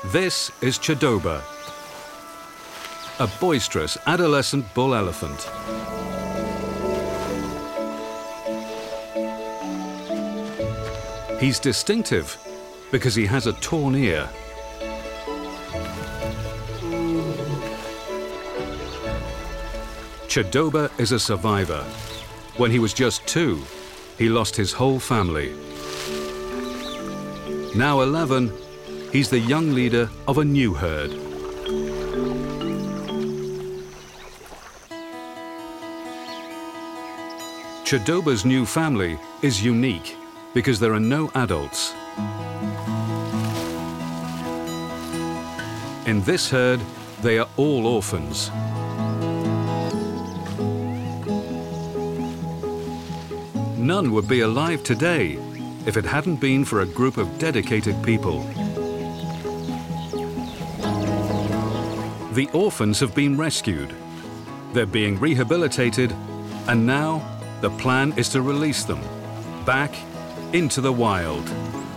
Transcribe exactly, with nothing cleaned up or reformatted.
This is Chadoba, a boisterous adolescent bull elephant. He's distinctive because he has a torn ear. Chadoba is a survivor. When he was just two, he lost his whole family. Now eleven, he's the young leader of a new herd. Chadoba's new family is unique because there are no adults. In this herd, they are all orphans. None would be alive today if it hadn't been for a group of dedicated people. The orphans have been rescued. They're being rehabilitated, and now the plan is to release them back into the wild.